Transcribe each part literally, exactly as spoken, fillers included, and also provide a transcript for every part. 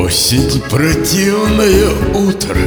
Осень, противное утро,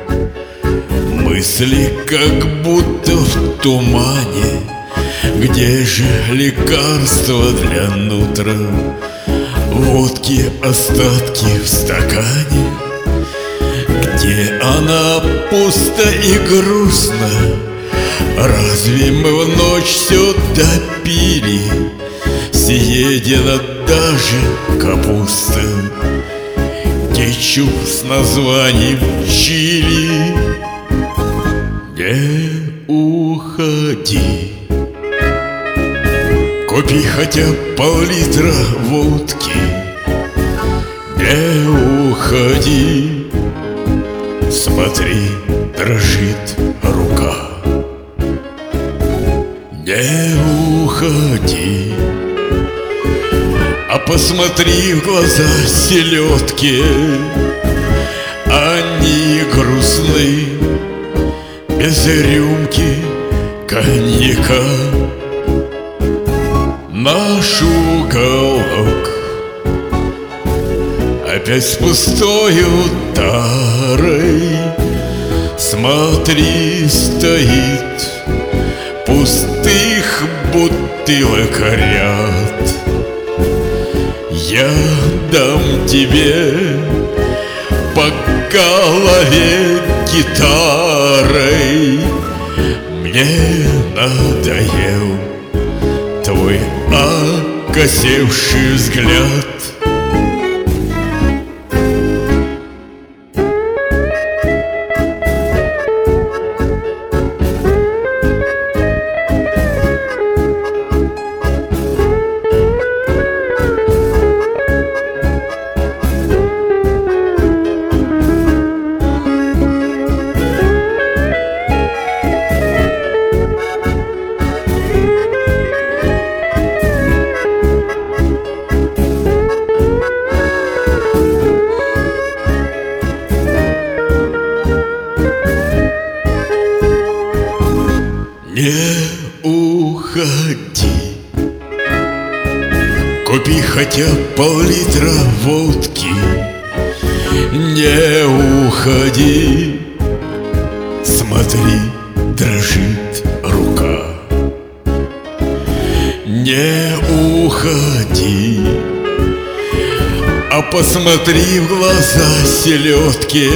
мысли как будто в тумане. Где же лекарство для нутра? Водки остатки в стакане. Где она пусто и грустно? Разве мы в ночь все допили? Съедена даже капуста, кетчуп с названием чили. Не уходи, купи хотя пол-литра водки. Не уходи, смотри, дрожит рука. Не уходи, а посмотри в глаза селедки. Они грустны, без рюмки коньяка. Наш уголок опять с пустою тарой. Смотри, стоит пустых бутылок ряд. Я дам тебе по голове гитарой. Мне надоел твой окосевший взгляд. Не уходи, купи хотя пол-литра водки. Не уходи, смотри, дрожит рука. Не уходи, а посмотри в глаза селедки.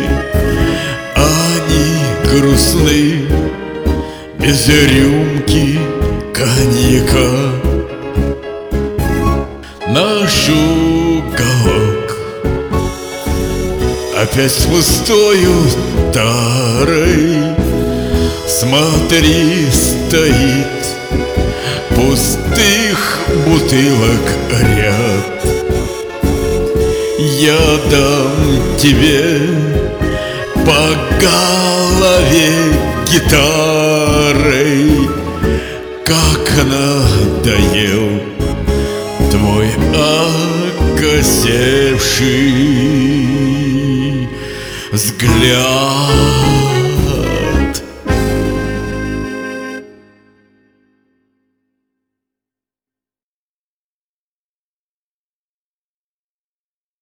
Они грустны, без рюмки коньяка. Наш уголок опять с пустою тарой. Смотри, стоит пустых бутылок ряд. Я дам тебе по голове гитарой. Как надоел твой окосевший взгляд.